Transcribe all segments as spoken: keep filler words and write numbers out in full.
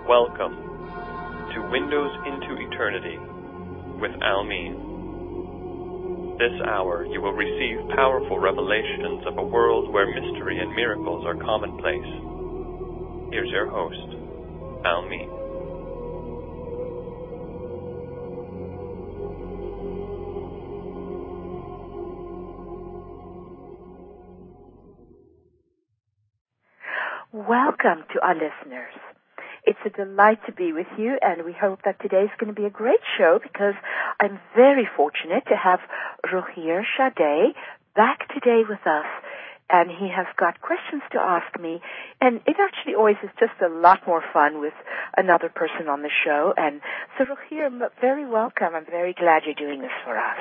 Welcome to Windows into Eternity with Almin. This hour you will receive powerful revelations of a world where mystery and miracles are commonplace. Here's your host, Almin. Welcome to our listeners. It's a delight to be with you, and we hope that today's going to be a great show because I'm very fortunate to have Rogier Chade back today with us, and he has got questions to ask me, and it actually always is just a lot more fun with another person on the show. And so, Rogier, very welcome. I'm very glad you're doing this for us.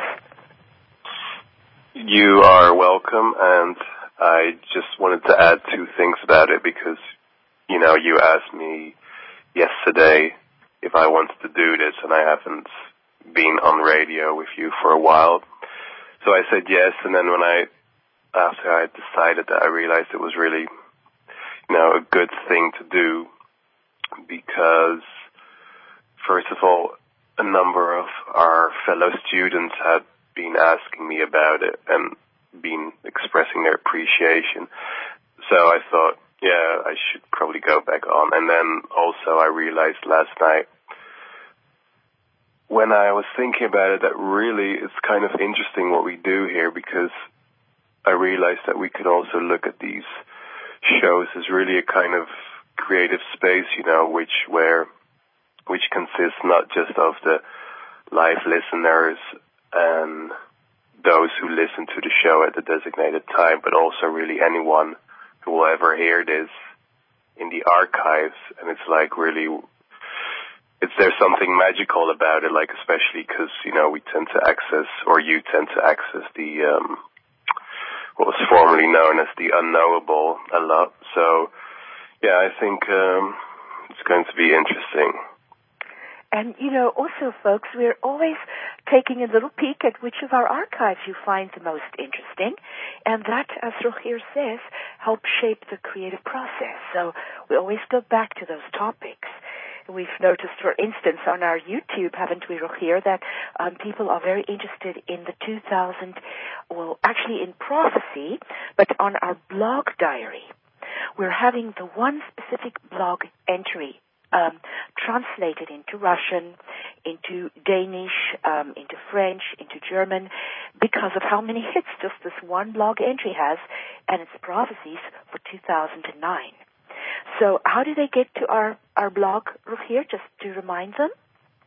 You are welcome, and I just wanted to add two things about it because, you know, you asked me yesterday if I wanted to do this, and I haven't been on radio with you for a while. So I said yes, and then when I, after I had decided that, I realized it was really, you know, a good thing to do because, first of all, a number of our fellow students had been asking me about it and been expressing their appreciation. So I thought, yeah, I should probably go back on. And then also I realized last night when I was thinking about it that really it's kind of interesting what we do here, because I realized that we could also look at these shows as really a kind of creative space, you know, which where which consists not just of the live listeners and those who listen to the show at the designated time, but also really anyone who will ever hear this in the archives. And it's like really, it's there's something magical about it, like especially because, you know, we tend to access, or you tend to access the, um, what was formerly known as the unknowable a lot. So, yeah, I think um, it's going to be interesting. And, you know, also, folks, we're always taking a little peek at which of our archives you find the most interesting. And that, as Rogier says, helps shape the creative process. So we always go back to those topics. We've noticed, for instance, on our YouTube, haven't we, Rogier, that um, people are very interested in the two thousand, well, actually in prophecy, but on our blog diary. We're having the one specific blog entry Um, translated into Russian, into Danish, um, into French, into German, because of how many hits just this one blog entry has, and it's prophecies for two thousand nine. So how do they get to our, our blog, Rogier, just to remind them?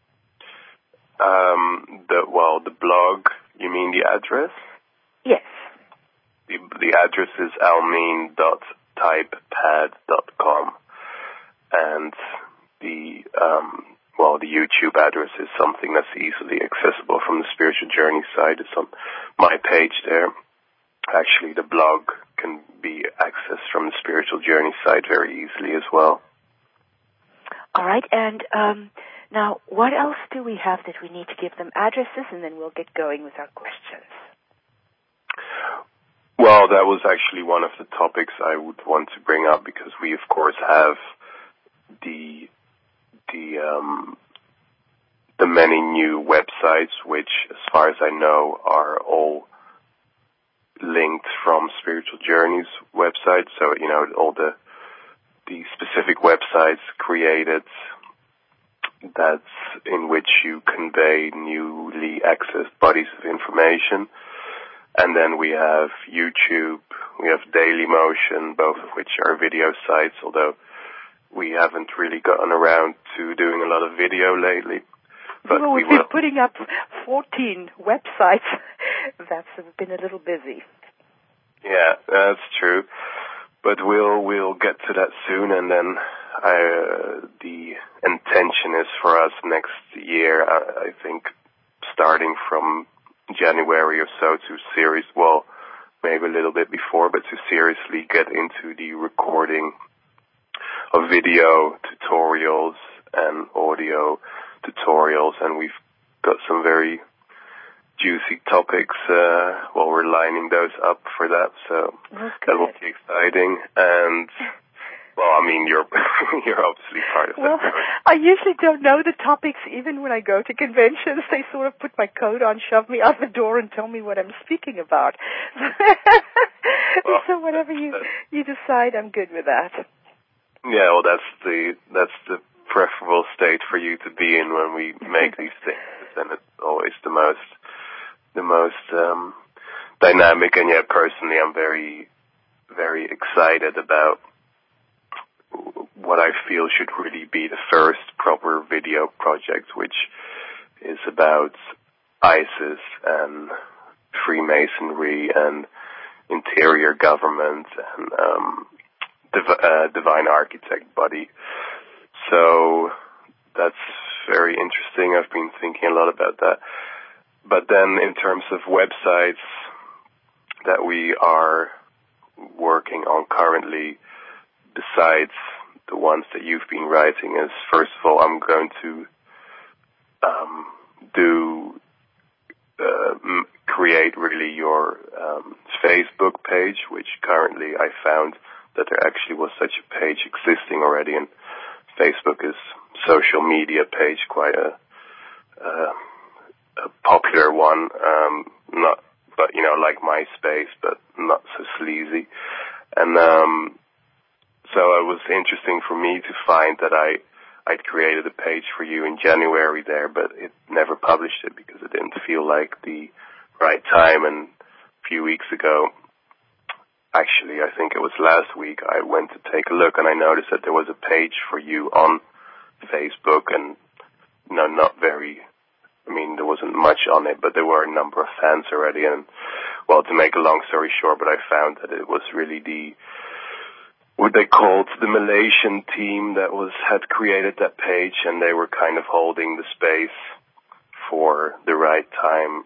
Um, the, well, the blog, you mean the address? Yes. The, the address is almin dot typepad dot com, and the, um, well, the YouTube address is something that's easily accessible from the Spiritual Journey side. It's on my page there. Actually, the blog can be accessed from the Spiritual Journey side very easily as well. All right, and um, now what else do we have that we need to give them addresses, and then we'll get going with our questions? Well, that was actually one of the topics I would want to bring up, because we, of course, have the the um, the many new websites, which, as far as I know, are all linked from Spiritual Journey's website. So, you know, all the the specific websites created that's in which you convey newly accessed bodies of information. And then we have YouTube, we have Dailymotion, both of which are video sites, although we haven't really gotten around to doing a lot of video lately. But well, we've we been putting up fourteen websites. That's been a little busy. Yeah, that's true. But we'll we'll get to that soon, and then I, uh, the intention is for us next year, I, I think, starting from January or so, to series, well, maybe a little bit before, but to seriously get into the recording of video tutorials and audio tutorials, and we've got some very juicy topics. Uh, well, we're lining those up for that, so That's that will be exciting. And Well, I mean, you're you're obviously part of well, that. I usually don't know the topics even when I go to conventions. They sort of put my coat on, shove me out the door, and tell me what I'm speaking about. Well, so whatever you you decide, I'm good with that. Yeah, well, that's the that's the preferable state for you to be in when we make these things. Then it's always the most the most um, dynamic. And yeah, personally, I'm very very excited about what I feel should really be the first proper video project, which is about ISIS and Freemasonry and interior government and um, div- uh, divine architect body. So that's very interesting. I've been thinking a lot about that. But then in terms of websites that we are working on currently, besides the ones that you've been writing, is first of all, I'm going to um, do uh, m- create really your um, Facebook page, which currently I found that there actually was such a page existing already, and Facebook is social media page, quite a, uh, a popular one, um, not, but you know, like MySpace, but not so sleazy. And um, so it was interesting for me to find that I I'd created a page for you in January there, but it never published it because it didn't feel like the right time. And a few weeks ago, actually, I think it was last week, I went to take a look and I noticed that there was a page for you on Facebook, and you know, not very, I mean, there wasn't much on it, but there were a number of fans already. And well, to make a long story short, but I found that it was really the what they called the Malaysian team that was had created that page, and they were kind of holding the space for the right time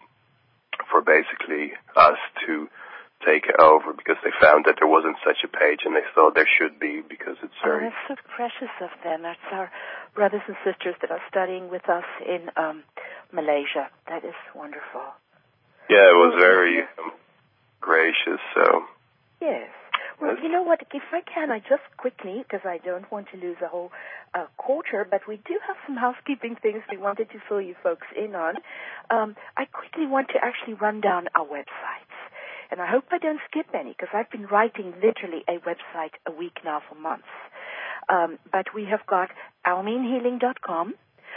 for basically us to take it over, because they found that there wasn't such a page, and they thought there should be, because it's very... Oh, that's so precious of them. That's our brothers and sisters that are studying with us in um, Malaysia. That is wonderful. Yeah, it was very um, gracious, so... Yes. Well, you know what, if I can, I just quickly, because I don't want to lose a whole uh, quarter, but we do have some housekeeping things we wanted to fill you folks in on. Um, I quickly want to actually run down our websites. And I hope I don't skip any, because I've been writing literally a website a week now for months. Um, but we have got almin healing dot com,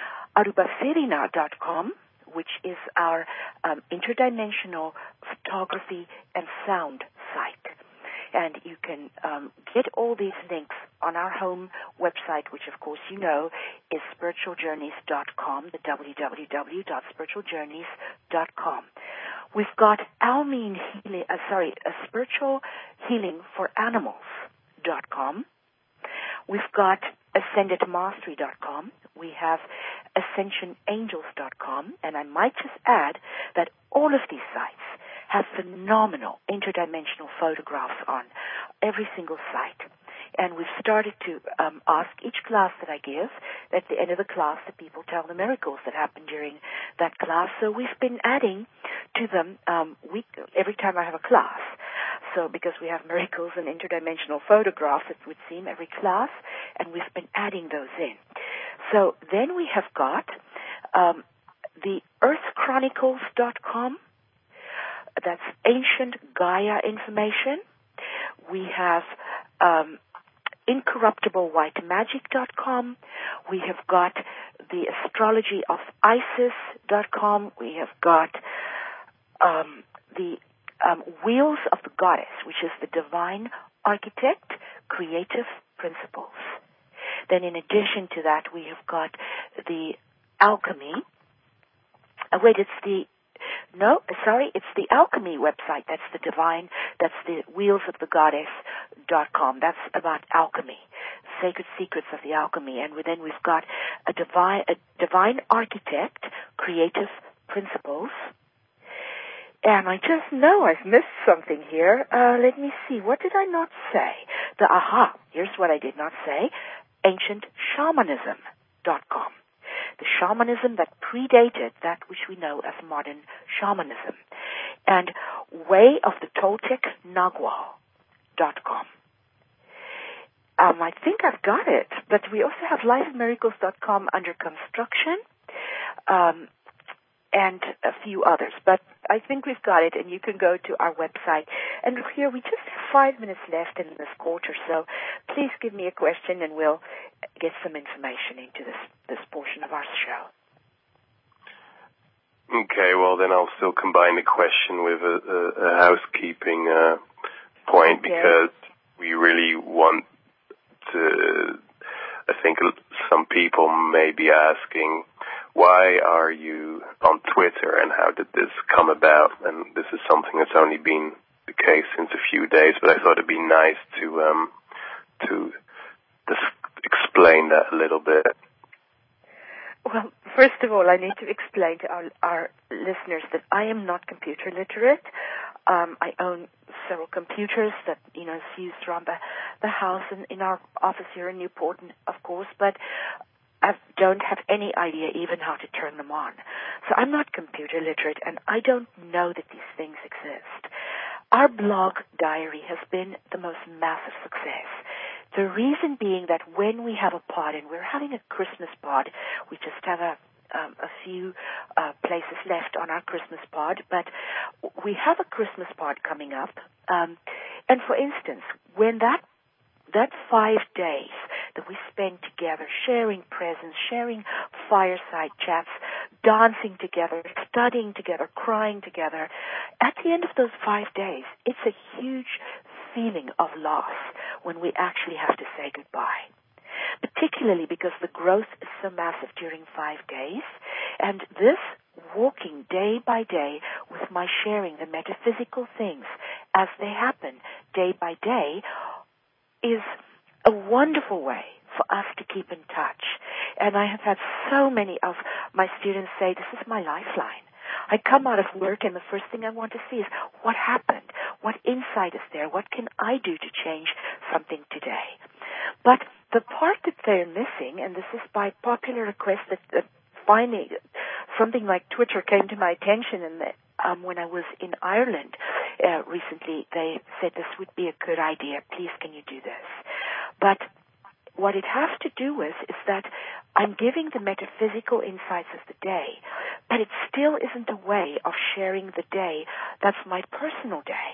arubafirina dot com, which is our um, interdimensional photography and sound site. And you can um, get all these links on our home website, which, of course, you know, is spiritual journeys dot com, the w w w dot spiritual journeys dot com. We've got Almin Healing, uh, sorry, uh, Spiritual Healing for Animals dot com. We've got ascended mastery dot com. We have ascension angels dot com. And I might just add that all of these sites have phenomenal interdimensional photographs on every single site. And we've started to um, ask each class that I give, at the end of the class, the people tell the miracles that happened during that class. So we've been adding to them um, week, every time I have a class. So because we have miracles and interdimensional photographs, it would seem, every class, and we've been adding those in. So then we have got um, the earth chronicles dot com. That's ancient Gaia information. We have um, incorruptible white magic dot com. We have got the astrology of isis dot com. We have got um, the um, Wheels of the Goddess, which is the divine architect, creative principles. Then in addition to that, we have got the alchemy. Uh, wait, it's the No, sorry, it's the alchemy website. That's the divine, that's the wheels of the goddess dot com. That's about alchemy, sacred secrets of the alchemy. And then we've got a divine, a divine architect, creative principles. And I just know I've missed something here. Uh, let me see. What did I not say? The aha, here's what I did not say. ancient shamanism dot com. The shamanism that predated that which we know as modern shamanism. And way of the Toltec Nagual dot com. Um, I think I've got it, but we also have life of miracles dot com under construction, um, and a few others. But I think we've got it, and you can go to our website. And here we just have five minutes left in this quarter, so please give me a question, and we'll get some information into this this portion of our show. Okay, well then I'll still combine the question with a, a, a housekeeping uh, point, okay. Because we really want to, I think some people may be asking, why are you on Twitter and how did this come about? And this is something that's only been the case since a few days, but I thought it'd be nice to um, to just explain that a little bit. Well, first of all, I need to explain to our, our listeners that I am not computer literate. Um, I own several computers that, you know, is used around the, the house and in our office here in Newport, of course, but I don't have any idea even how to turn them on. So I'm not computer literate, and I don't know that these things exist. Our blog diary has been the most massive success. The reason being that when we have a pod, and we're having a Christmas pod, we just have a um, a few uh, places left on our Christmas pod, but we have a Christmas pod coming up. Um, and for instance, when that that five days that we spend together, sharing presents, sharing fireside chats, dancing together, studying together, crying together, at the end of those five days, it's a huge feeling of loss when we actually have to say goodbye, particularly because the growth is so massive during five days. And this walking day by day with my sharing the metaphysical things as they happen day by day is a wonderful way for us to keep in touch. And I have had so many of my students say, this is my lifeline. I come out of work and the first thing I want to see is what happened, what insight is there, what can I do to change something today. But the part that they're missing, and this is by popular request that, that finally something like Twitter came to my attention, and that, um, when I was in Ireland uh, recently, they said this would be a good idea. Please, can you do this? But what it has to do with is that I'm giving the metaphysical insights of the day, but it still isn't a way of sharing the day that's my personal day.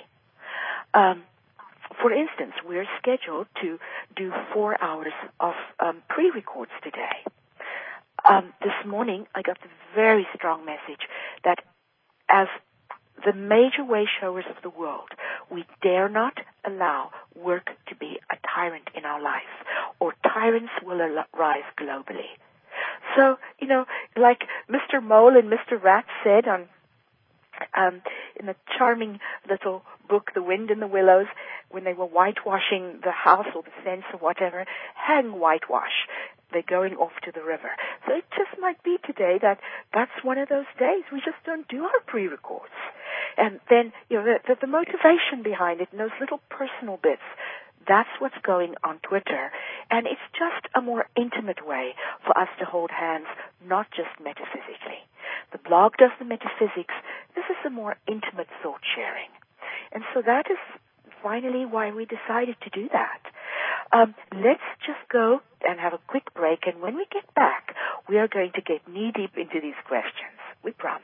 Um, for instance, we're scheduled to do four hours of um, pre-records today. Um, this morning, I got the very strong message that as the major way showers of the world, we dare not allow work to be a tyrant in our life, or tyrants will arise globally. So, you know, like Mister Mole and Mister Rat said on um, in the charming little book, The Wind in the Willows, when they were whitewashing the house or the fence or whatever, hang whitewash. They're going off to the river. So it just might be today that that's one of those days we just don't do our pre-records. And then, you know, the, the, the motivation behind it and those little personal bits, that's what's going on Twitter. And it's just a more intimate way for us to hold hands, not just metaphysically. The blog does the metaphysics. This is a more intimate thought sharing. And so that is finally why we decided to do that. Um, let's just go and have a quick break, and when we get back, we are going to get knee-deep into these questions. We promise.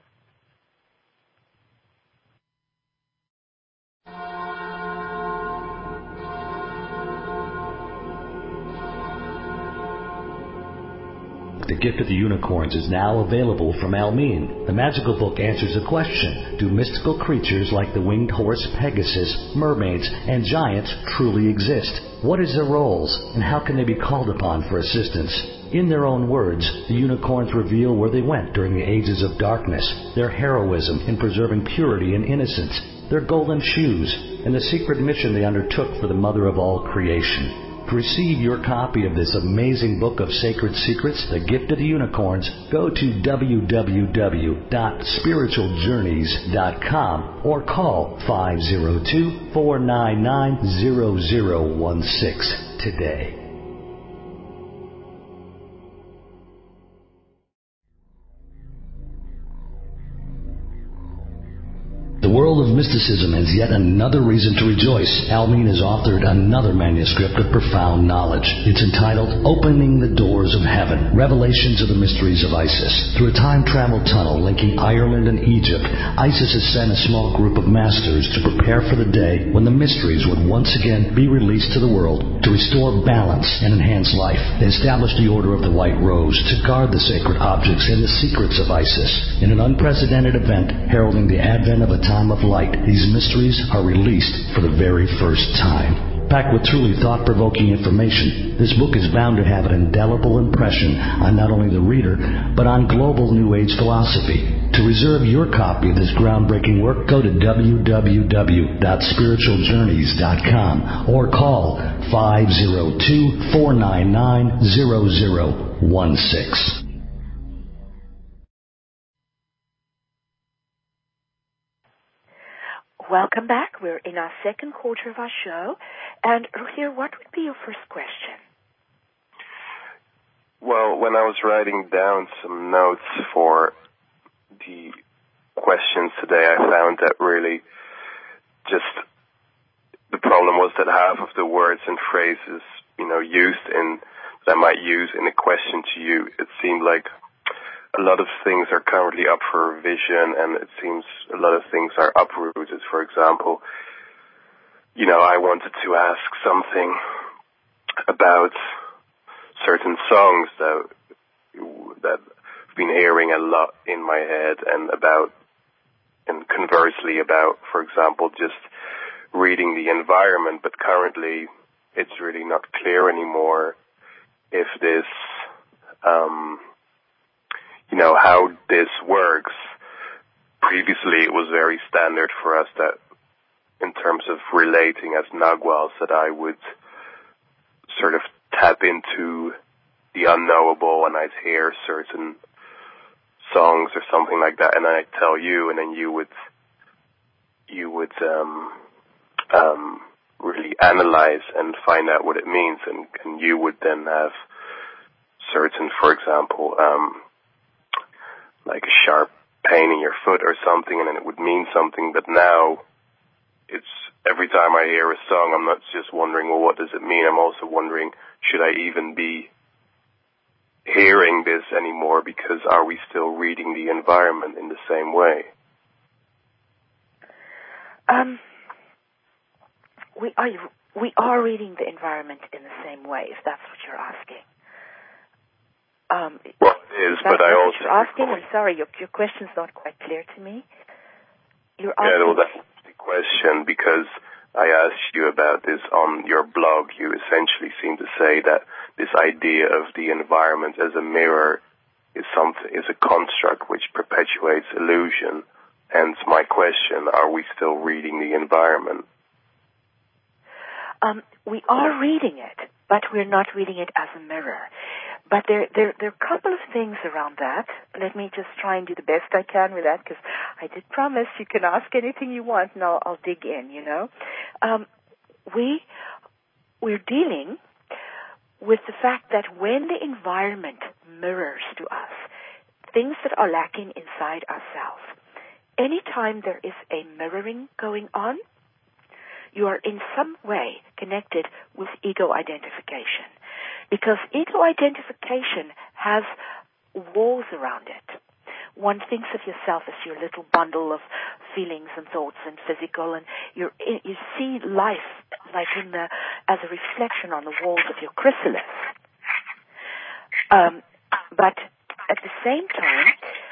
The Gift of the Unicorns is now available from Almeen. The magical book answers a question: do mystical creatures like the winged horse Pegasus, mermaids, and giants truly exist? What is their roles, and how can they be called upon for assistance? In their own words, the unicorns reveal where they went during the ages of darkness, their heroism in preserving purity and innocence, their golden shoes, and the secret mission they undertook for the mother of all creation. To receive your copy of this amazing book of sacred secrets, The Gift of the Unicorns, go to w w w dot spiritual journeys dot com or call five zero two, four nine nine, zero zero one six today. The world of mysticism has yet another reason to rejoice. Almin has authored another manuscript of profound knowledge. It's entitled Opening the Doors of Heaven, Revelations of the Mysteries of Isis. Through a time-travel tunnel linking Ireland and Egypt, Isis has sent a small group of masters to prepare for the day when the mysteries would once again be released to the world to restore balance and enhance life. They established the Order of the White Rose to guard the sacred objects and the secrets of Isis. In an unprecedented event heralding the advent of a time of light, these mysteries are released for the very first time. Packed with truly thought-provoking information, this book is bound to have an indelible impression on not only the reader, but on global New Age philosophy. To reserve your copy of this groundbreaking work, go to w w w dot spiritual journeys dot com or call five oh two, four nine nine, zero zero one six. Welcome back. We're in our second quarter of our show. And Ruchir, what would be your first question? Well, when I was writing down some notes for the questions today, I found that really just the problem was that half of the words and phrases, you know, used in, that I might use in a question to you, it seemed like a lot of things are currently up for revision, and it seems a lot of things are uprooted. For example, you know, I wanted to ask something about certain songs that that I've been hearing a lot in my head, and about, and conversely about, for example, just reading the environment. But currently, it's really not clear anymore if this, um, you know, how this works. Previously, it was very standard for us that, in terms of relating as Naguals, that I would sort of tap into the unknowable, and I'd hear certain songs or something like that, and I'd tell you, and then you would, you would um, um, really analyze and find out what it means, and, and you would then have certain, for example, um, like a sharp pain in your foot or something, and then it would mean something. But now, it's every time I hear a song, I'm not just wondering, well, what does it mean? I'm also wondering, should I even be hearing this anymore? Because are we still reading the environment in the same way? Um, we are we are reading the environment in the same way, if that's what you're asking. Um, well, it is, but I also... You're asking, I'm sorry, your, your question's not quite clear to me. You're asking... Yeah, well, that's the question, because I asked you about this on your blog. You essentially seem to say that this idea of the environment as a mirror is something, is a construct which perpetuates illusion. Hence my question, are we still reading the environment? Um, we are reading it, but we're not reading it as a mirror. But there, there, there are a couple of things around that. Let me just try and do the best I can with that, because I did promise you can ask anything you want, and I'll, I'll dig in, you know. Um, we, we're dealing with the fact that when the environment mirrors to us things that are lacking inside ourselves, anytime there is a mirroring going on, you are in some way connected with ego identification. Because ego identification has walls around it. One thinks of yourself as your little bundle of feelings and thoughts and physical, and you're, you see life like in the, as a reflection on the walls of your chrysalis. Um, but at the same time,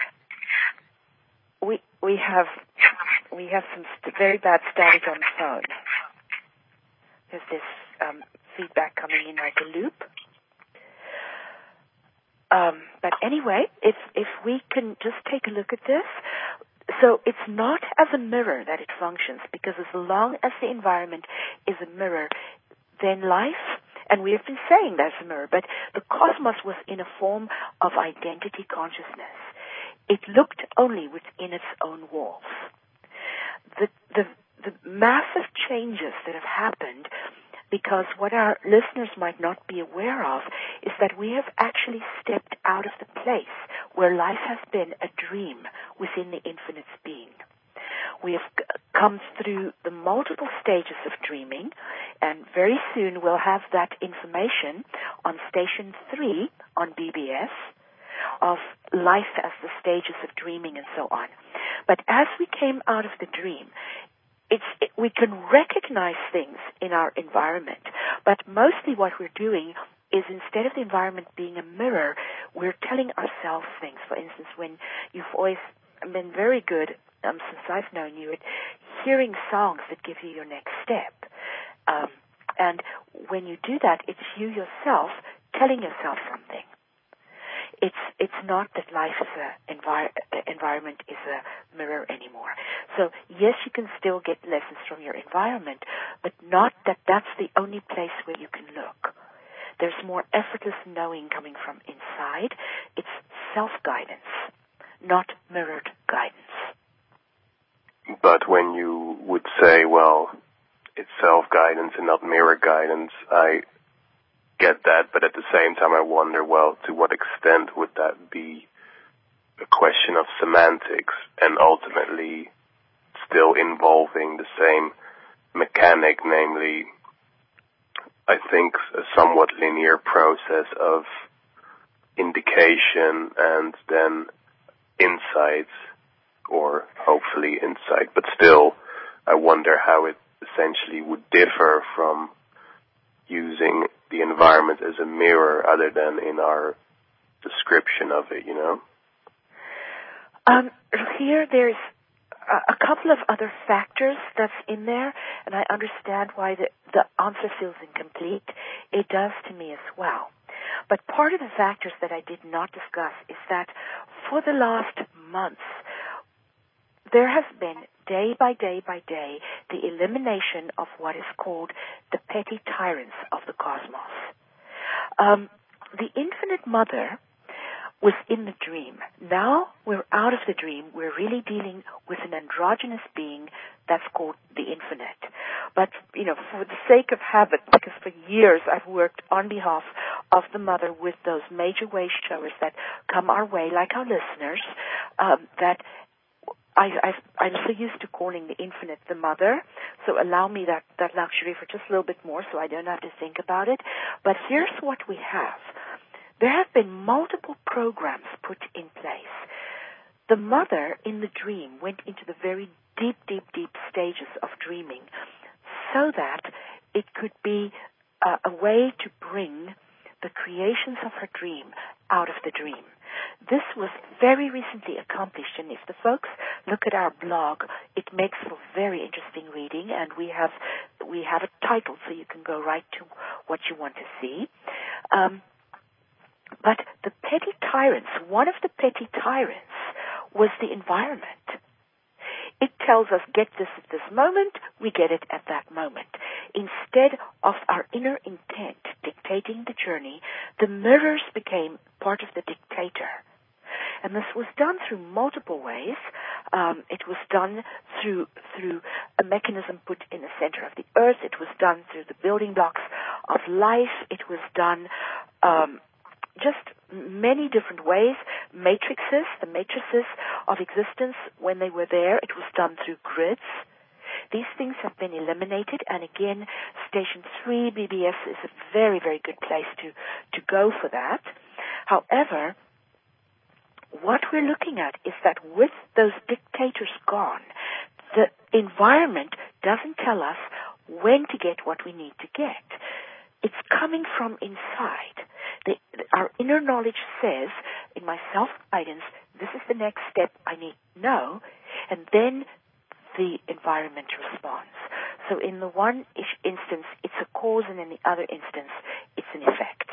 we we have we have some st- very bad static on the phone. There's this um, feedback coming in like a loop. Um, but anyway, if if we can just take a look at this, so it's not as a mirror that it functions, because as long as the environment is a mirror, then life, and we have been saying that's a mirror, but the cosmos was in a form of identity consciousness. It looked only within its own walls. The the the massive changes that have happened, because what our listeners might not be aware of is that we have actually stepped out of the place where life has been a dream within the infinite's being. we have c- come through the multiple stages of dreaming, and very soon we'll have that information on Station three on B B S of life as the stages of dreaming and so on. But as we came out of the dream, it's, it, we can recognize things in our environment, but mostly what we're doing is instead of the environment being a mirror, we're telling ourselves things. For instance, when you've always been very good, um, since I've known you, at hearing songs that give you your next step. Um, and when you do that, it's you yourself telling yourself something. It's it's not that life is a envir- environment is a mirror anymore. So yes, you can still get lessons from your environment, but not that that's the only place where you can look. There's more effortless knowing coming from inside. It's self-guidance, not mirrored guidance. But when you would say, well, it's self-guidance and not mirror guidance, I get that, but at the same time I wonder, well, to what extent would that be a question of semantics and ultimately still involving the same mechanic, namely, I think, a somewhat linear process of indication and then insights, or hopefully insight, but still I wonder how it essentially would differ from using the environment as a mirror other than in our description of it, you know? Um, here there's a, a couple of other factors that's in there, and I understand why the, the answer feels incomplete. It does to me as well. But part of the factors that I did not discuss is that for the last months, there has been, day by day by day, the elimination of what is called the petty tyrants of the cosmos. Um, the Infinite Mother was in the dream. Now we're out of the dream. We're really dealing with an androgynous being that's called the Infinite. But, you know, for the sake of habit, because for years I've worked on behalf of the Mother with those major way showers that come our way, like our listeners, um, that I, I, I'm so used to calling the Infinite the Mother, so allow me that, that luxury for just a little bit more so I don't have to think about it. But here's what we have. There have been multiple programs put in place. The Mother in the dream went into the very deep, deep, deep stages of dreaming so that it could be uh, a way to bring the creations of her dream out of the dream. This was very recently accomplished, and if the folks look at our blog, it makes for very interesting reading, and we have we have a title so you can go right to what you want to see. Um, but the petty tyrants, one of the petty tyrants was the environment. It tells us, get this at this moment, we get it at that moment. Instead of our inner intent dictating the journey, the mirrors became part of the dictator. And this was done through multiple ways. Um, it was done through through a mechanism put in the center of the earth. It was done through the building blocks of life. It was done um, just many different ways. Matrices, the matrices of existence, when they were there, it was done through grids. These things have been eliminated, and again, Station three B B S is a very, very good place to, to go for that. However, what we're looking at is that with those dictators gone, the environment doesn't tell us when to get what we need to get. It's coming from inside. The, our inner knowledge says, in my self-guidance, this is the next step I need to know, and then the environment responds. So in the one instance, it's a cause, and in the other instance, it's an effect.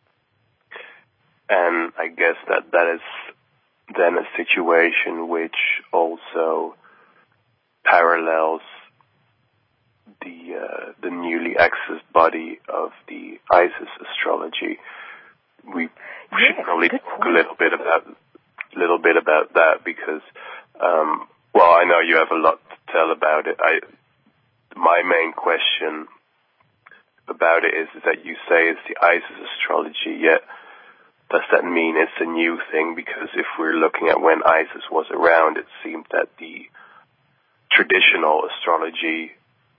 And I guess that that is then a situation which also parallels the uh, the newly accessed body of the Isis astrology. We yes, should probably talk a little bit about little bit about that because, um, well, I know you have a lot to tell about it. I my main question about it is, is that you say it's the Isis astrology, yet does that mean it's a new thing? Because if we're looking at when Isis was around, it seemed that the traditional astrology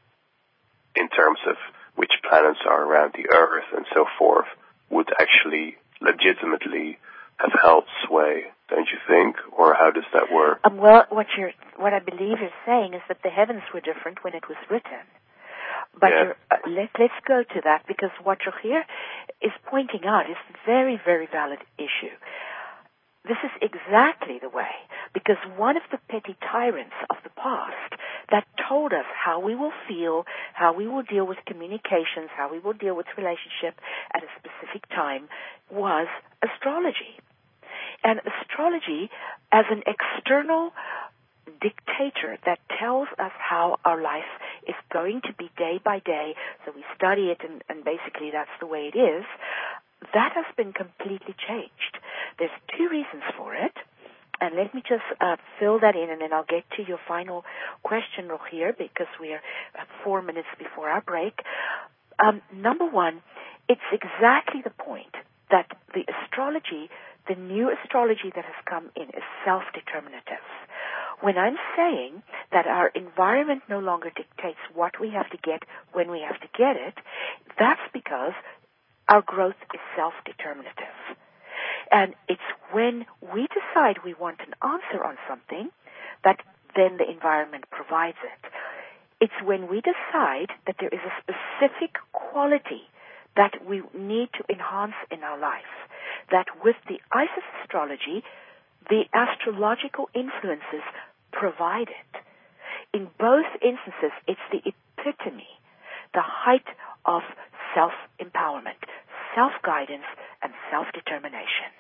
in terms of which planets are around the Earth and so forth would actually legitimately have held sway, don't you think? Or how does that work? Um, well, what you're, what I believe you're saying is that the heavens were different when it was written. But yeah. you're, uh, let, let's go to that, because what you're here is pointing out is a very, very valid issue. This is exactly the way, because one of the petty tyrants of the past that told us how we will feel, how we will deal with communications, how we will deal with relationship at a specific time was astrology. And astrology as an external dictator that tells us how our life is going to be day by day, so we study it and, and basically that's the way it is, that has been completely changed. There's two reasons for it, and let me just uh, fill that in, and then I'll get to your final question, Rogier, because we are uh, four minutes before our break. Um, number one, it's exactly the point that the astrology, the new astrology that has come in, is self-determinative. When I'm saying that our environment no longer dictates what we have to get when we have to get it, that's because our growth is self-determinative. And it's when we decide we want an answer on something that then the environment provides it. It's when we decide that there is a specific quality that we need to enhance in our life, that with the Isis astrology, the astrological influences provide it. In both instances, it's the epitome, the height of self-empowerment, self-guidance, and self-determination.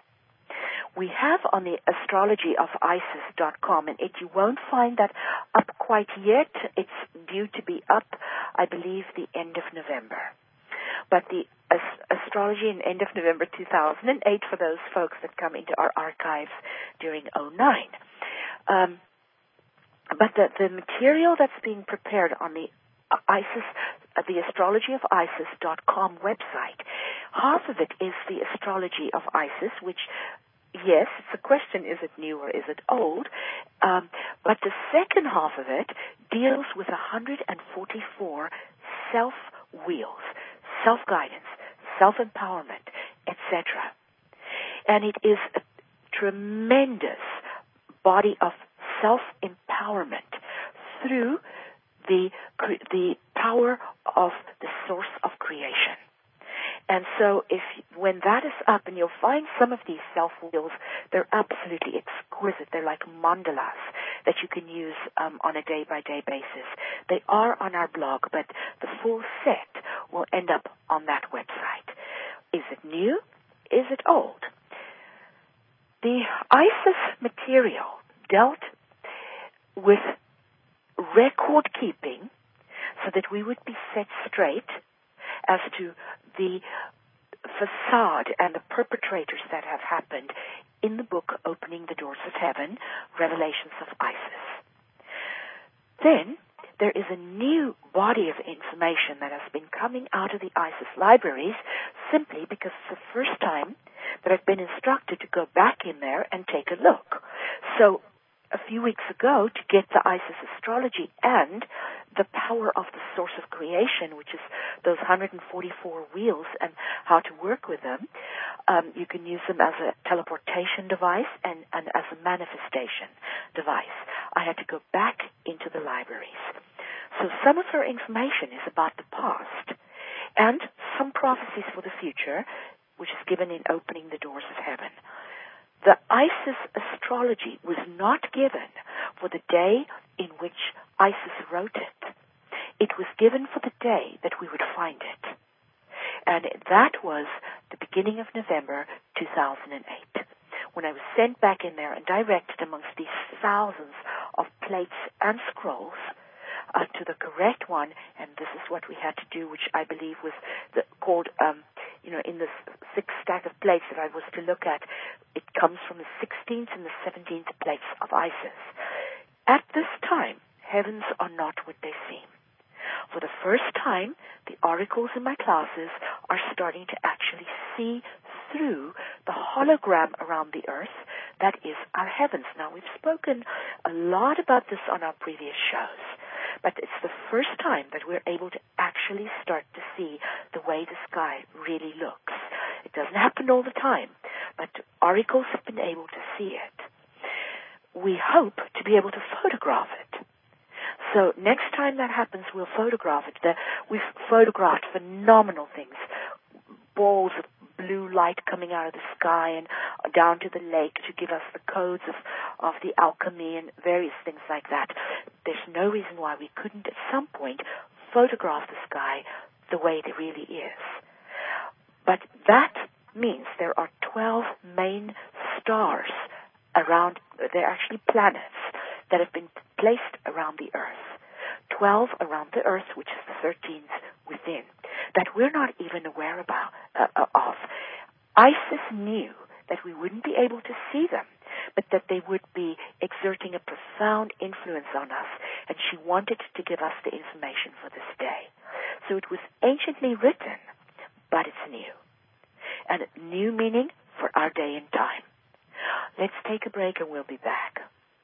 We have on the astrology of isis dot com, and it, you won't find that up quite yet. It's due to be up, I believe, the end of November. But the as- astrology in end of November two thousand eight for those folks that come into our archives during oh nine. Um, but the, the material that's being prepared on the Isis, uh, the astrology of isis dot com website, half of it is the astrology of Isis, which, yes, it's a question, is it new or is it old? Um, but the second half of it deals with one hundred forty-four self-wheels, self-guidance, self-empowerment, et cetera. And it is a tremendous body of self-empowerment through the the power of the source of creation. And so if when that is up, and you'll find some of these self-wheels, they're absolutely exquisite. They're like mandalas that you can use um, on a day-by-day basis. They are on our blog, but the full set will end up on that website. Is it new? Is it old? The Isis material dealt with record keeping so that we would be set straight as to the facade and the perpetrators that have happened in the book Opening the Doors of Heaven, Revelations of Isis. Then there is a new body of information that has been coming out of the Isis libraries simply because it's the first time that I've been instructed to go back in there and take a look. So a few weeks ago, to get the Isis astrology and the power of the source of creation, which is those one hundred forty-four wheels and how to work with them, um, you can use them as a teleportation device and, and as a manifestation device. I had to go back into the libraries. So some of her information is about the past and some prophecies for the future, which is given in Opening the Doors of Heaven. The Isis astrology was not given for the day in which Isis wrote it. It was given for the day that we would find it. And that was the beginning of November two thousand eight, when I was sent back in there and directed amongst these thousands of plates and scrolls uh, to the correct one, and this is what we had to do, which I believe was the, called, um, you know, in the six stack of plates that I was to look at, it comes from the sixteenth and the seventeenth plates of Isis. At this time, heavens are not what they seem. For the first time, the oracles in my classes are starting to actually see through the hologram around the earth that is our heavens. Now, we've spoken a lot about this on our previous shows, but it's the first time that we're able to actually start to see the way the sky really looks. It doesn't happen all the time, but oracles have been able to see it. We hope to be able to photograph it. So next time that happens, we'll photograph it. The, we've photographed phenomenal things, balls of blue light coming out of the sky and down to the lake to give us the codes of, of the alchemy and various things like that. There's no reason why we couldn't at some point photograph the sky the way it really is. But that means there are twelve main stars around, they're actually planets that have been placed around the Earth. Twelve around the Earth, which is the thirteenth within, that we're not even aware about uh, of. Isis knew that we wouldn't be able to see them, but that they would be exerting a profound influence on us, and she wanted to give us the information for this day. So it was anciently written, but it's new. And new meaning for our day and time. Let's take a break and we'll be back.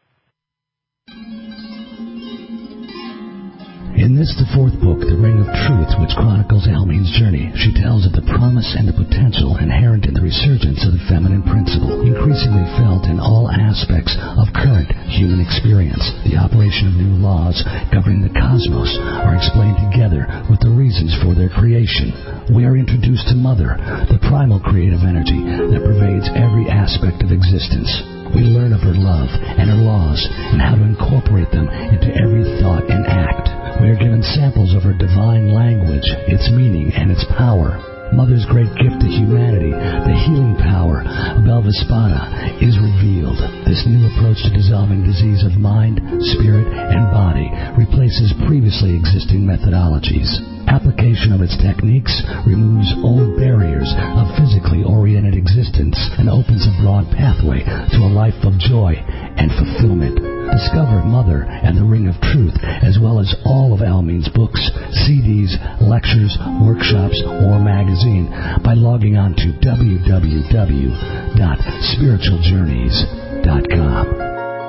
In this, the fourth book, The Ring of Truth, which chronicles Almeen's journey, she tells of the promise and the potential inherent in the resurgence of the feminine principle, increasingly felt in all aspects of current human experience. The operation of new laws governing the cosmos are explained together with the reasons for their creation. We are introduced to Mother, the primal creative energy that pervades every aspect of existence. We learn of her love and her laws and how to incorporate them into every thought and act. We are given samples of her divine language, its meaning, and its power. Mother's great gift to humanity, the healing power of Belvespada, is revealed. This new approach to dissolving disease of mind, spirit, and body replaces previously existing methodologies. Application of its techniques removes old barriers of physically oriented existence and opens a broad pathway to a life of joy and fulfillment. Discover Mother and the Ring of Truth, as well as all of Almeen's books, C Ds, lectures, workshops, or magazine by logging on to w w w dot spiritual journeys dot com.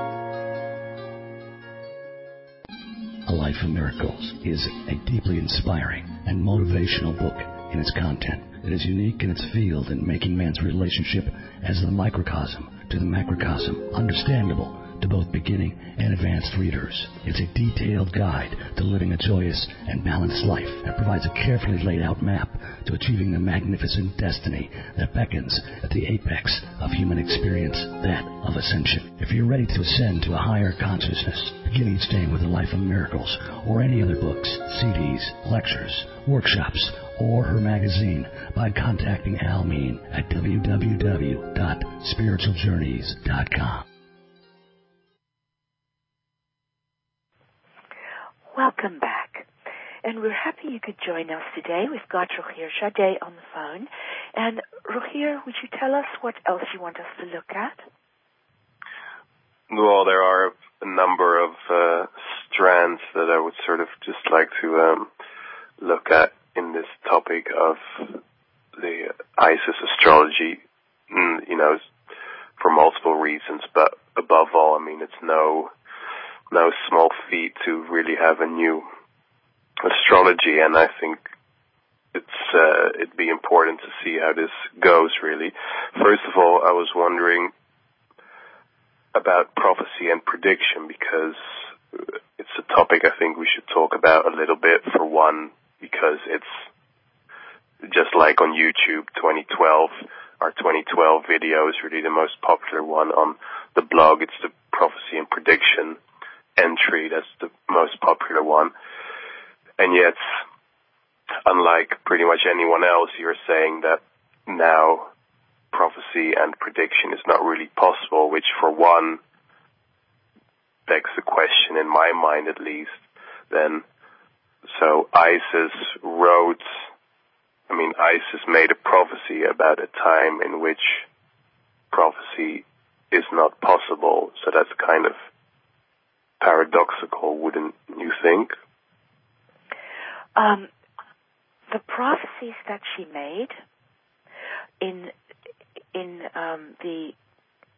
A Life of Miracles is a deeply inspiring and motivational book in its content. It is unique in its field in making man's relationship as the microcosm to the macrocosm understandable to both beginning and advanced readers. It's a detailed guide to living a joyous and balanced life and provides a carefully laid out map to achieving the magnificent destiny that beckons at the apex of human experience, that of ascension. If you're ready to ascend to a higher consciousness, begin each day with A Life of Miracles or any other books, C Ds, lectures, workshops, or her magazine by contacting Almeen at w w w dot spiritual journeys dot com. Welcome back. And we're happy you could join us today. We've got Rogier Chaudet on the phone. And Rogier, would you tell us what else you want us to look at? Well, there are a number of uh, strands that I would sort of just like to um, look at in this topic of the Isis astrology, mm, you know, for multiple reasons. But above all, I mean, it's no... no small feat to really have a new astrology, and I think it's uh, it'd be important to see how this goes, really. First of all, I was wondering about prophecy and prediction, because it's a topic I think we should talk about a little bit. For one, because it's just like on YouTube, twenty twelve, our twenty twelve video is really the most popular one. On the blog, it's the prophecy and prediction entry, that's the most popular one. And yet, unlike pretty much anyone else, you're saying that now prophecy and prediction is not really possible, which for one begs the question, in my mind at least, then, so Isis wrote, I mean, Isis made a prophecy about a time in which prophecy is not possible, so that's kind of paradoxical, wouldn't you think? Um, the prophecies that she made in in um, the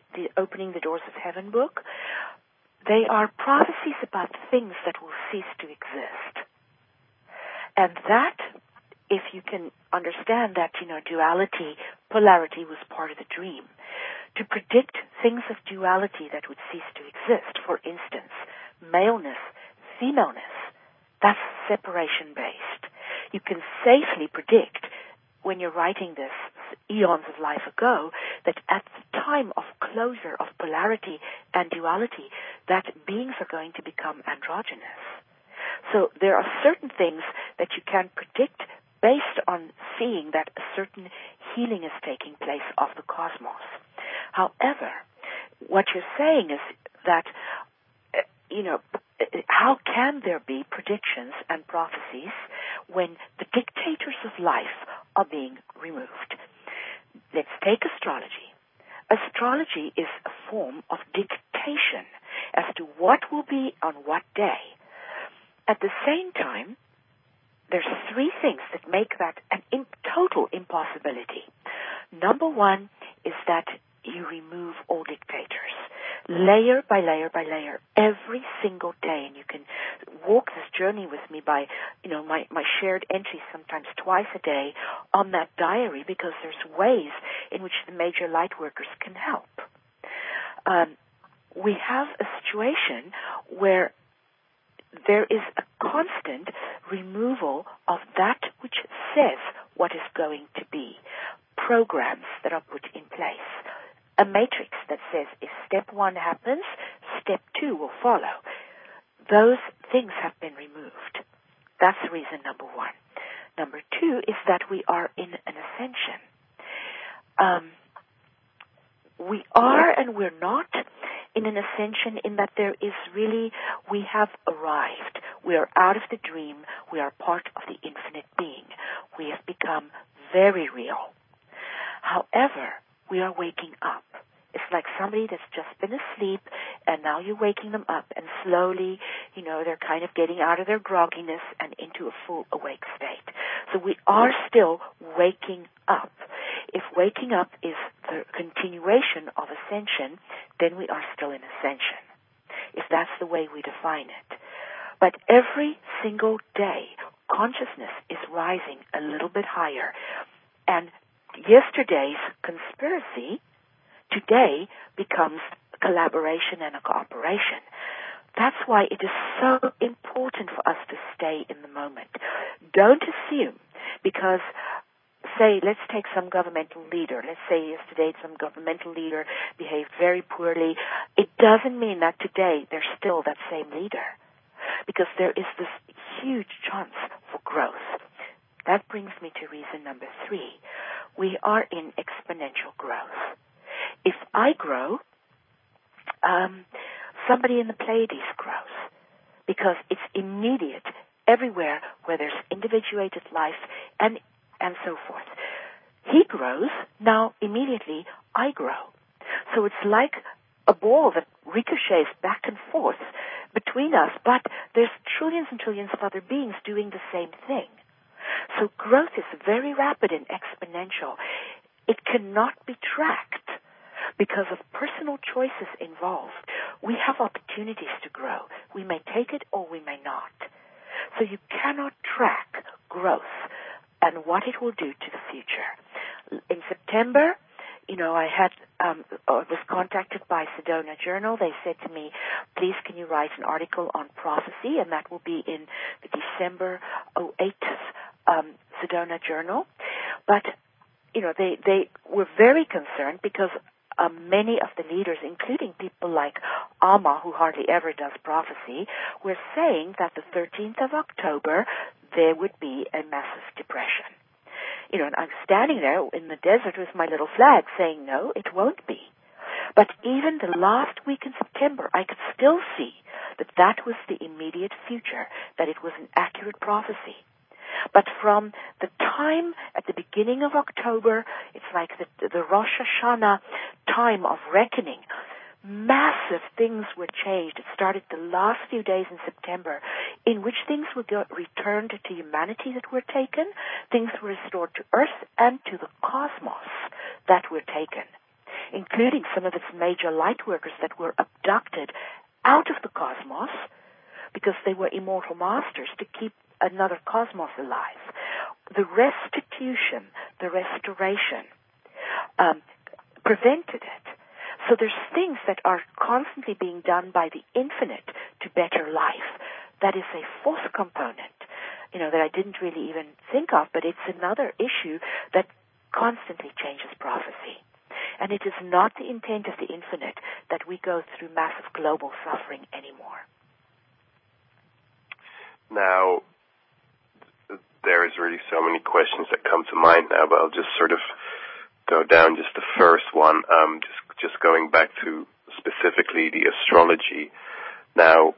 the Opening the Doors of Heaven book, they are prophecies about things that will cease to exist. And that, if you can understand that, you know, duality, polarity was part of the dream. To predict things of duality that would cease to exist, for instance, maleness, femaleness, that's separation-based. You can safely predict, when you're writing this eons of life ago, that at the time of closure of polarity and duality, that beings are going to become androgynous. So there are certain things that you can predict based on seeing that a certain healing is taking place of the cosmos. However, what you're saying is that, you know, how can there be predictions and prophecies when the dictators of life are being removed? Let's take astrology. Astrology is a form of dictation as to what will be on what day. At the same time, there's three things that make that an in total impossibility. Number one is that you remove all dictators, layer by layer by layer, every single day. And you can walk this journey with me by, you know, my, my shared entries sometimes twice a day on that diary, because there's ways in which the major light workers can help. Um, we have a situation where there is a constant removal of that which says what is going to be, programs that are put in place, a matrix that says if step one happens, step two will follow. Those things have been removed. That's reason number one. Number two is that we are in an ascension. Um, we are and we're not in an ascension in that there is really, we have arrived. We are out of the dream. We are part of the infinite being. We have become very real. However, we are waking up. It's like somebody that's just been asleep, and now you're waking them up, and slowly, you know, they're kind of getting out of their grogginess and into a full awake state. So we are still waking up. If waking up is the continuation of ascension, then we are still in ascension, if that's the way we define it. But every single day, consciousness is rising a little bit higher. And yesterday's conspiracy today becomes collaboration and a cooperation. That's why it is so important for us to stay in the moment. Don't assume, because, say, let's take some governmental leader. Let's say yesterday some governmental leader behaved very poorly. It doesn't mean that today there's still that same leader, because there is this huge chance for growth. That brings me to reason number three. We are in exponential growth. If I grow, um, somebody in the Pleiades grows, because it's immediate everywhere where there's individuated life and and so forth. He grows, now immediately I grow. So it's like a ball that ricochets back and forth between us, but there's trillions and trillions of other beings doing the same thing. So growth is very rapid and exponential. It cannot be tracked because of personal choices involved. We have opportunities to grow. We may take it or we may not. So you cannot track growth and what it will do to the future. In September, you know, I had um, was contacted by Sedona Journal. They said to me, please can you write an article on prophecy, and that will be in the December oh eight um, Sedona Journal. But, you know, they, they were very concerned because um, many of the leaders, including people like Alma, who hardly ever does prophecy, were saying that the thirteenth of October there would be a massive depression. You know, and I'm standing there in the desert with my little flag saying, no, it won't be. But even the last week in September, I could still see that that was the immediate future, that it was an accurate prophecy. But from the time at the beginning of October, it's like the, the Rosh Hashanah time of reckoning, massive things were changed. It started the last few days in September, in which things were go- returned to humanity that were taken, things were restored to Earth and to the cosmos that were taken. including some of its major light workers that were abducted out of the cosmos because they were immortal masters to keep another cosmos alive. The restitution, the restoration, um, prevented it. So there's things that are constantly being done by the infinite to better life. That is a fourth component, you know, that I didn't really even think of, but it's another issue that constantly changes prophecy. And it is not the intent of the infinite that we go through massive global suffering anymore. Now, there is really so many questions that come to mind now, but I'll just sort of go down just the first one, um, just, just going back to specifically the astrology. Now,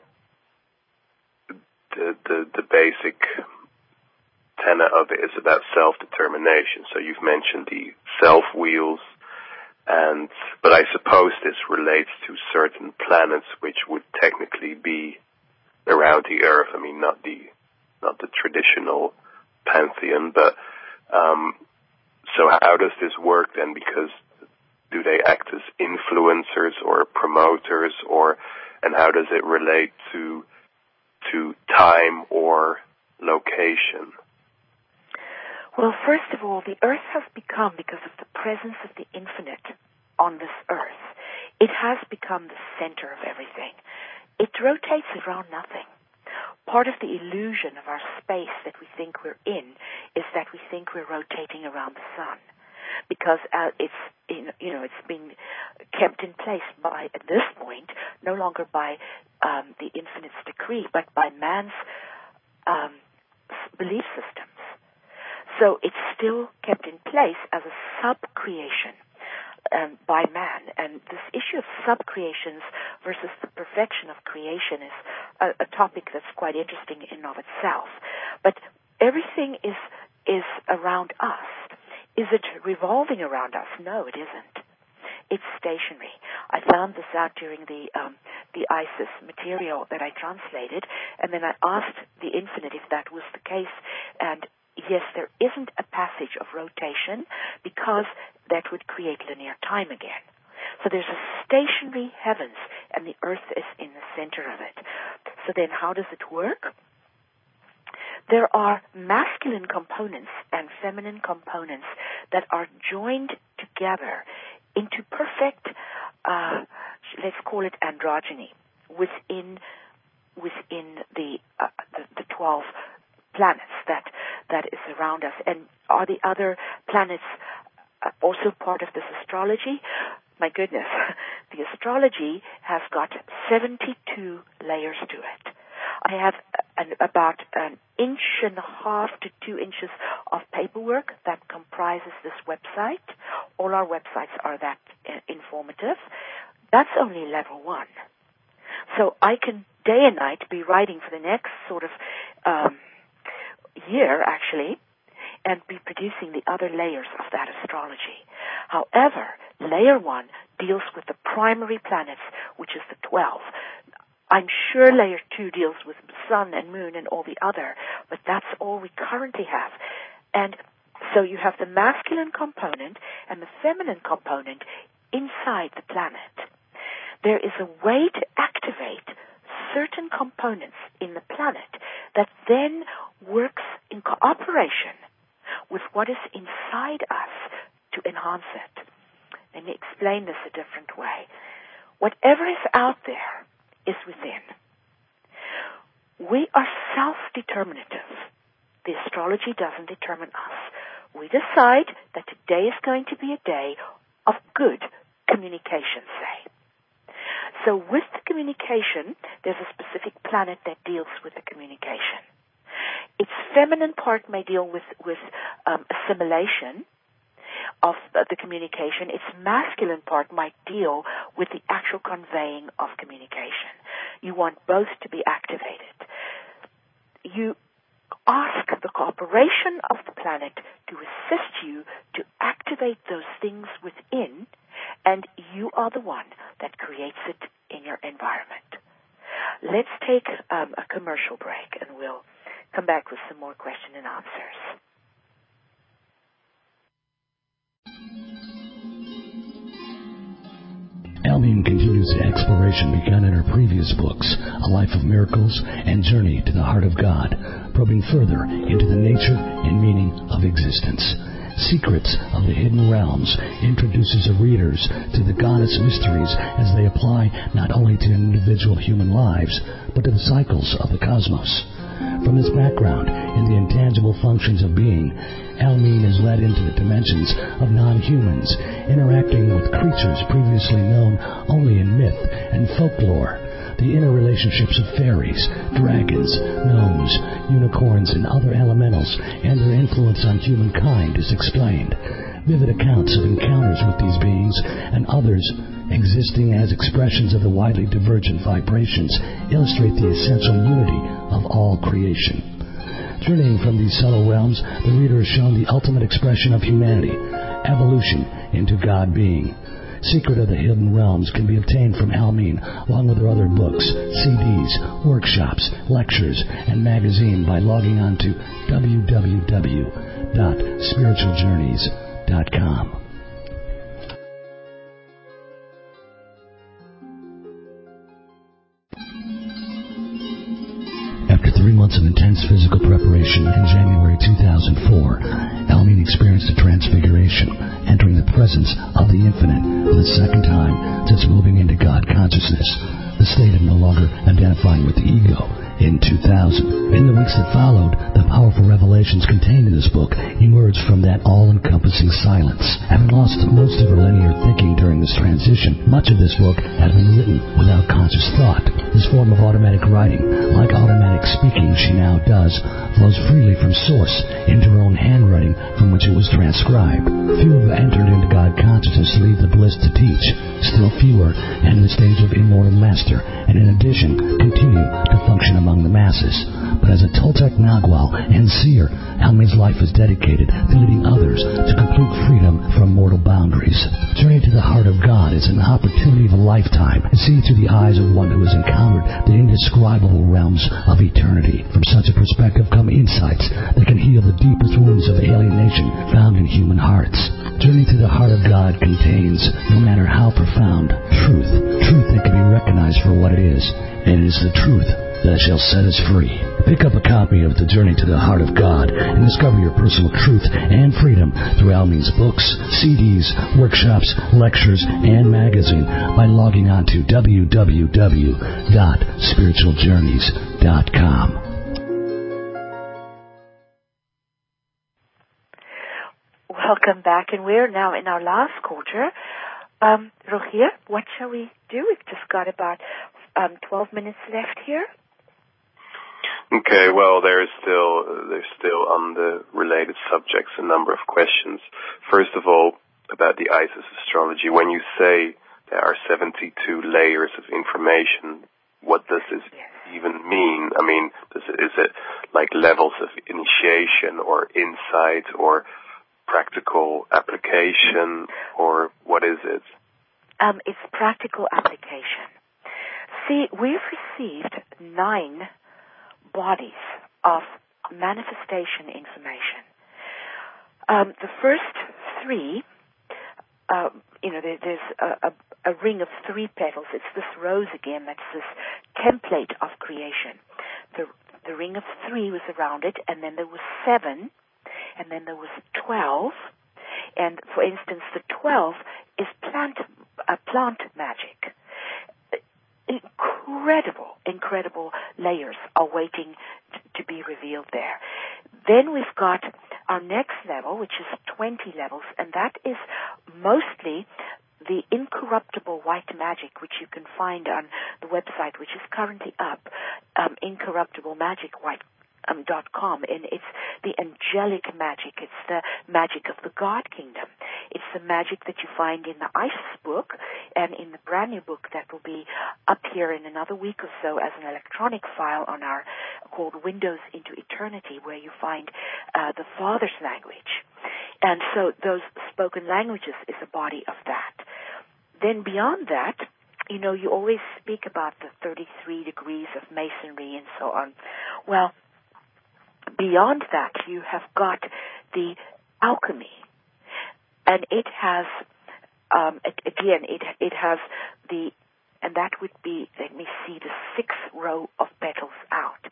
the, the, the basic tenet of it is about self-determination. So you've mentioned the self-wheels, and but I suppose this relates to certain planets which would technically be around the Earth. I mean, not the not the traditional pantheon, but um, so how does this work then? Because do they act as influencers or promoters, or and how does it relate to to time or location? Well, first of all, the Earth has become, because of the presence of the infinite on this Earth, it has become the center of everything. It rotates around nothing. Part of the illusion of our space that we think we're in is that we think we're rotating around the sun, because uh, it's in, you know it's been kept in place by, at this point, no longer by um, the infinite's decree, but by man's um, belief systems. So it's still kept in place as a sub-creation um, by man. And this issue of sub-creations versus the perfection of creation is a, a topic that's quite interesting in and of itself. But everything is is around us. Is it revolving around us? No, it isn't. It's stationary. I found this out during the um, the ISIS material that I translated, and then I asked the infinite if that was the case, and yes, there isn't a passage of rotation because that would create linear time again. So there's a stationary heavens, and the Earth is in the center of it. So then how does it work? There are masculine components and feminine components that are joined together into perfect, uh, let's call it androgyny, within within the uh, the, the twelve planets that that is around us. And are the other planets also part of this astrology? My goodness, the astrology has got seventy-two layers to it. I have an, about an inch and a half to two inches of paperwork that comprises this website. All our websites are that uh, informative. That's only level one. So I can day and night be writing for the next sort of um, year, actually, and be producing the other layers of that astrology. However, layer one deals with the primary planets, which is the twelve. I'm sure layer two deals with sun and moon and all the other, but that's all we currently have. And so you have the masculine component and the feminine component inside the planet. There is a way to activate certain components in the planet that then works in cooperation with what is inside us to enhance it. Let me explain this a different way. Whatever is out there is within. We are self-determinative. The astrology doesn't determine us. We decide that today is going to be a day of good communication, say. So with the communication, there's a specific planet that deals with the communication. Its feminine part may deal with, with um, assimilation of the communication. Its masculine part might deal with the actual conveying of communication. You want both to be activated. You ask the cooperation of the planet to assist you to activate those things within, and you are the one that creates it in your environment. Let's take um, a commercial break, and we'll come back with some more question and answers. Almeen continues the exploration begun in her previous books, A Life of Miracles and Journey to the Heart of God, probing further into the nature and meaning of existence. Secrets of the Hidden Realms introduces her readers to the goddess mysteries as they apply not only to individual human lives, but to the cycles of the cosmos. From this background in the intangible functions of being, Almeen is led into the dimensions of non-humans, interacting with creatures previously known only in myth and folklore. The inner relationships of fairies, dragons, gnomes, unicorns, and other elementals, and their influence on humankind is explained. Vivid accounts of encounters with these beings and others existing as expressions of the widely divergent vibrations illustrate the essential unity of all creation. Journeying from these subtle realms, the reader is shown the ultimate expression of humanity, evolution into God being. Secret of the Hidden Realms can be obtained from Almeen, along with her other books, C Ds, workshops, lectures, and magazine by logging on to w w w dot spiritual journeys dot com. After three months of intense physical preparation in January two thousand four, Almeen experienced a transfiguration, entering the presence of the Infinite for the second time since moving into God consciousness, the state of no longer identifying with the ego, in two thousand. In the weeks that followed, the powerful revelations contained in this book emerged from that all-encompassing silence. Having lost most of her linear thinking during this transition, much of this book had been written without conscious thought. This form of automatic writing, like automatic speaking she now does, flows freely from source into her own handwriting from which it was transcribed. Few have entered into God consciousness to leave the bliss to teach. Still fewer enter the stage of immortal master, and in addition, continue to function among the masses. But as a Toltec Nagual and seer, Almeen's life is dedicated to leading others to complete freedom from mortal boundaries. Journey to the Heart of God is an opportunity of a lifetime to see through the eyes of one who has encountered the indescribable realms of eternity. From such a perspective come insights that can heal the deepest wounds of alienation found in human hearts. Journey to the Heart of God contains, no matter how profound, truth. Truth that can be recognized for what it is. And it is the truth that shall set us free. Pick up a copy of The Journey to the Heart of God and discover your personal truth and freedom through Almeen's books, C Ds, workshops, lectures, and magazine by logging on to w w w dot spiritual journeys dot com. Welcome back, and we're now in our last quarter. Um, Rogier, what shall we do? We've just got about um, twelve minutes left here. Okay, well, there's still there's still on the related subjects a number of questions. First of all, about the Isis astrology. When you say there are seventy-two layers of information, what does this even mean? I mean, does it, is it like levels of initiation or insight or practical application, or what is it? Um, it's practical application. See, we've received nine bodies of manifestation information. Um, the first three, uh, you know, there, there's a, a, a ring of three petals. It's this rose again. That's this template of creation. The, the ring of three was around it, and then there was seven, and then there was twelve. And, for instance, the twelve is plant, uh, plant magic. Incredible, incredible layers are waiting t- to be revealed there. Then we've got our next level, which is twenty levels, and that is mostly the incorruptible white magic, which you can find on the website, which is currently up, um, incorruptible magic white. Um, dot com, and it's the angelic magic. It's the magic of the God Kingdom. It's the magic that you find in the Isis book and in the brand new book that will be up here in another week or so as an electronic file on our called Windows into Eternity, where you find uh, the Father's language. And so those spoken languages is a body of that. Then beyond that, you know, you always speak about the thirty-three degrees of masonry and so on. Well, beyond that, you have got the alchemy, and it has um, it, again, it it has the, and that would be, let me see, the sixth row of petals out.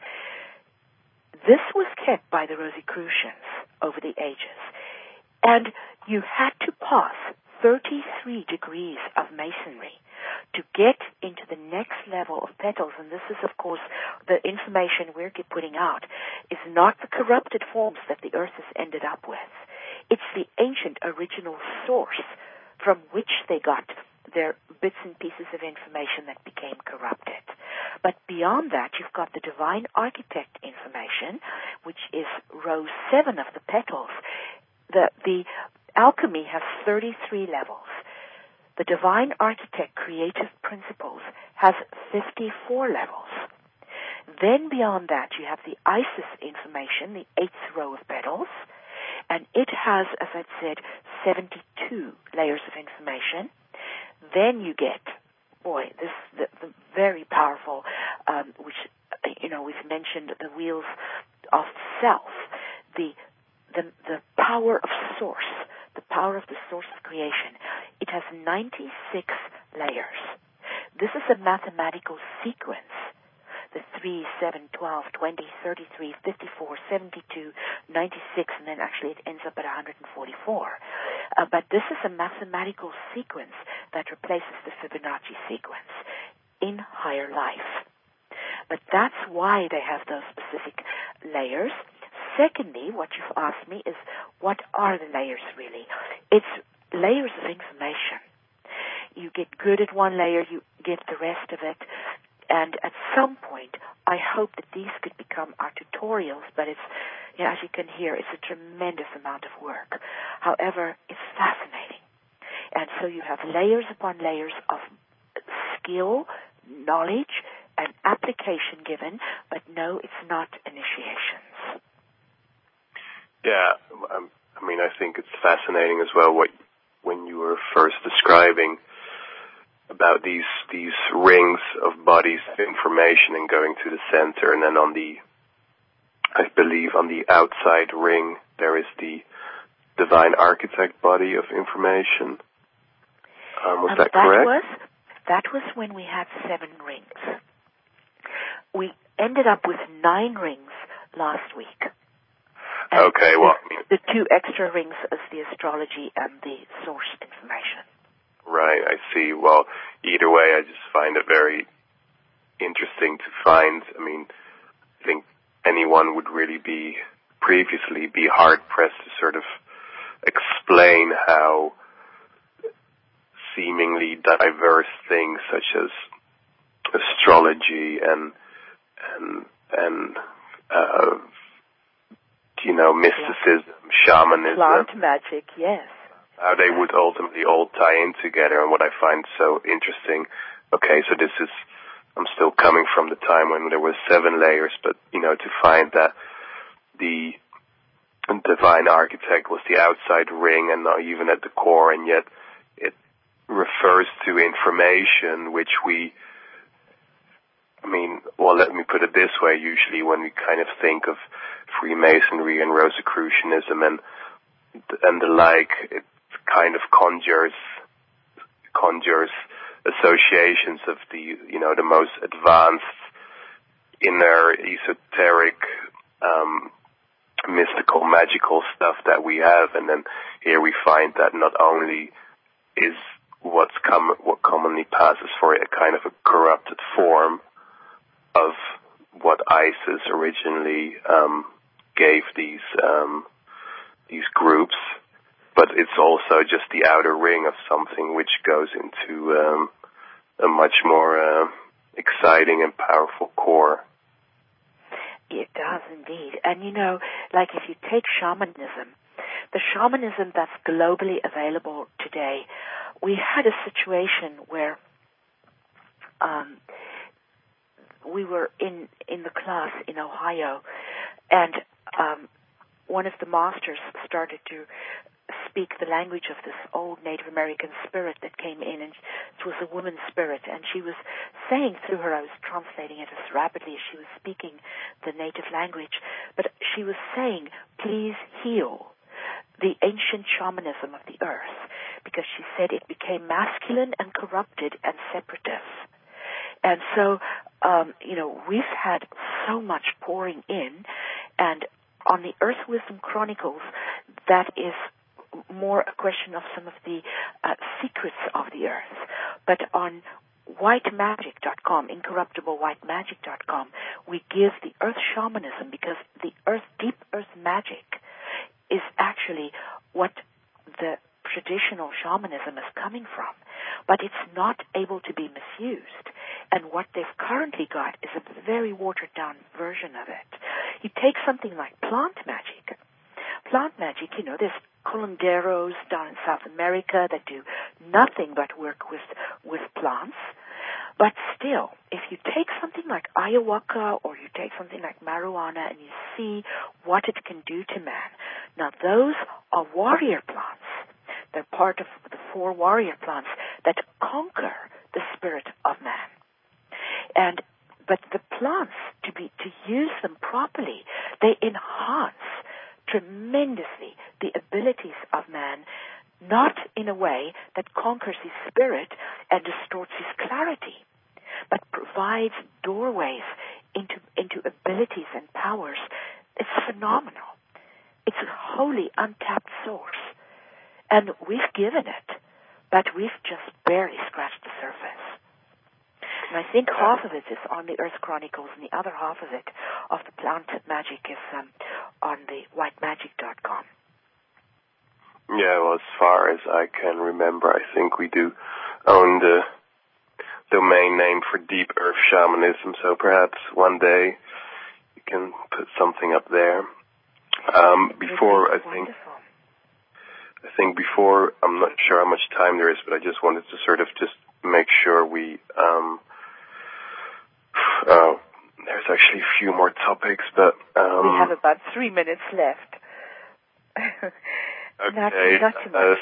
This was kept by the Rosicrucians over the ages, and you had to pass thirty-three degrees of masonry to get into the next level of petals. And this is, of course, the information we're putting out is not the corrupted forms that the earth has ended up with. It's the ancient original source from which they got their bits and pieces of information that became corrupted. But beyond that, you've got the divine architect information, which is row seven of the petals. The, the alchemy has thirty-three levels. The divine architect creative principles has fifty-four levels. Then beyond that, you have the Isis information, the eighth row of petals, and it has, as I said, seventy-two layers of information. Then you get, boy, this the, the very powerful, um, which, you know, we've mentioned the wheels of self, the the the power of source, the power of the source of creation. It has ninety-six layers. This is a mathematical sequence. The three, seven, twelve, twenty, thirty-three, fifty-four, seventy-two, ninety-six, and then actually it ends up at one hundred forty-four. Uh, but this is a mathematical sequence that replaces the Fibonacci sequence in higher life. But that's why they have those specific layers. Secondly, what you've asked me is, what are the layers really? It's layers of information. You get good at one layer, you get the rest of it. And at some point, I hope that these could become our tutorials, but it's, you know, as you can hear, it's a tremendous amount of work. However, it's fascinating. And so you have layers upon layers of skill, knowledge, and application given, but no, it's not initiations. Yeah, I mean, I think it's fascinating as well what when you were first describing about these these rings of bodies of information and going to the center, and then on the, I believe on the outside ring there is the divine architect body of information. Um, was um, that, that correct? Was, that was when we had seven rings. We ended up with nine rings last week. And okay, well, I mean, the two extra rings is the astrology and the source information. Right, I see. Well, either way, I just find it very interesting to find. I mean, I think anyone would really be, previously, be hard-pressed to sort of explain how seemingly diverse things such as astrology and, and, and, uh, you know, mysticism, shamanism. Plant magic, yes. How they would ultimately all tie in together. And what I find so interesting, okay, so this is, I'm still coming from the time when there were seven layers, but, you know, to find that the divine architect was the outside ring and not even at the core, and yet it refers to information which we, I mean, well, let me put it this way. Usually when we kind of think of Freemasonry and Rosicrucianism and and the like, it kind of conjures conjures associations of the, you know, the most advanced inner esoteric um mystical magical stuff that we have, and then here we find that not only is what's com- what commonly passes for a kind of a corrupted form of what ISIS originally um gave these um these groups, but it's also just the outer ring of something which goes into um, a much more uh, exciting and powerful core. It does indeed. And you know, like if you take shamanism, the shamanism that's globally available today, we had a situation where um, we were in, in the class in Ohio, and um, one of the masters started to speak the language of this old Native American spirit that came in, and it was a woman's spirit, and she was saying through her, I was translating it as rapidly as she was speaking the native language, but she was saying, please heal the ancient shamanism of the earth, because she said it became masculine and corrupted and separatist. And so, um, you know, we've had so much pouring in, and on the Earth Wisdom Chronicles, that is more a question of some of the uh, secrets of the Earth. But on white magic dot com, incorruptible white magic dot com, we give the Earth Shamanism, because the Earth, deep Earth magic is actually what the traditional shamanism is coming from. But it's not able to be misused. And what they've currently got is a very watered-down version of it. You take something like plant magic. Plant magic, you know, there's curanderos down in South America that do nothing but work with with plants. But still, if you take something like ayahuasca or you take something like marijuana and you see what it can do to man, now those are warrior plants. They're part of the four warrior plants that conquer the spirit of man. And but the plants, to be to use them properly, they enhance tremendously the abilities of man, not in a way that conquers his spirit and distorts his clarity, but provides doorways into into abilities and powers. It's phenomenal. It's a wholly untapped source. And we've given it, but we've just barely scratched the surface. And I think half of it is on the Earth Chronicles, and the other half of it, of the plant magic, is um, on the white magic dot com. Yeah, well, as far as I can remember, I think we do own the domain name for Deep Earth Shamanism, so perhaps one day you can put something up there. Um, before, I think... I think before, I'm not sure how much time there is, but I just wanted to sort of just make sure we, um, uh, there's actually a few more topics, but, um. We have about three minutes left. Okay. Not, not too much.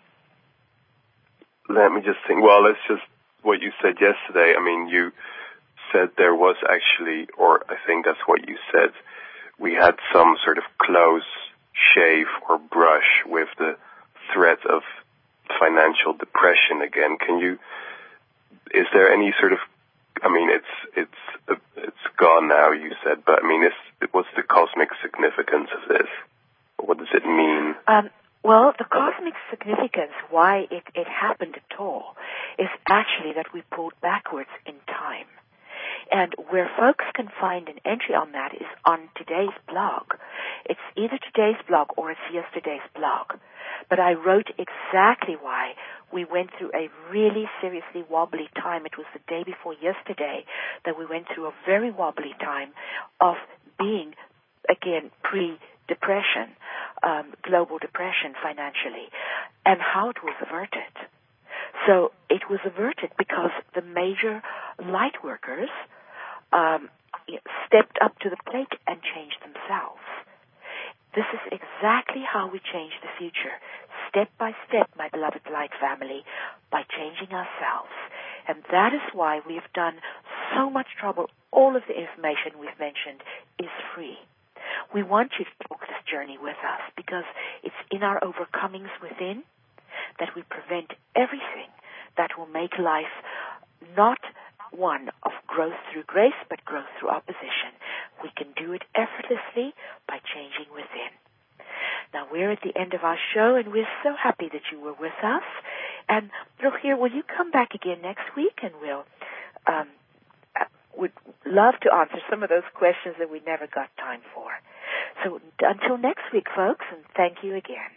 Uh, let me just think. Well, let's just, what you said yesterday, I mean, you said there was actually, or I think that's what you said, we had some sort of close shave or brush with the threat of financial depression again. Can you, is there any sort of, I mean, it's it's it's gone now, you said, but I mean, is, what's the cosmic significance of this? What does it mean? Um, well, the cosmic significance, why it, it happened at all, is actually that we pulled backwards in time. And where folks can find an entry on that is on today's blog. It's either today's blog or it's yesterday's blog. But I wrote exactly why we went through a really seriously wobbly time. It was the day before yesterday that we went through a very wobbly time of being, again, pre-depression, um, global depression financially, and how it was averted. So it was averted because the major light workers um, stepped up to the plate and changed themselves. This is exactly how we change the future, step by step, my beloved light family, by changing ourselves. And that is why we have done so much trouble. All of the information we've mentioned is free. We want you to walk this journey with us because it's in our overcomings within that we prevent everything that will make life not one of growth through grace, but growth through opposition. We can do it effortlessly by changing within. Now, we're at the end of our show, and we're so happy that you were with us. And, Rogier, will you come back again next week, and we'll um, would love to answer some of those questions that we never got time for. So until next week, folks, and thank you again.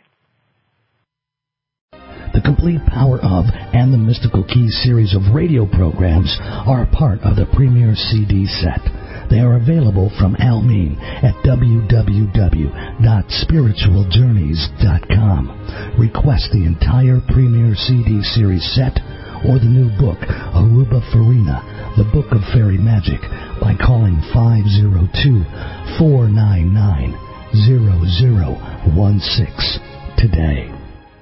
The complete Power of and the Mystical Keys series of radio programs are part of the Premier C D set. They are available from Almeen at w w w dot spiritual journeys dot com. Request the entire Premier C D series set or the new book, Aruba Farina, the Book of Fairy Magic, by calling five oh two, four nine nine, zero zero one six today.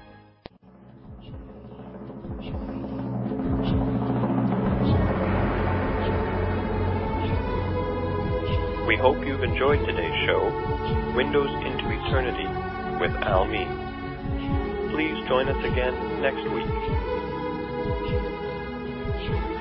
We hope you've enjoyed today's show, Windows into Eternity with Almeen. please join us again next week.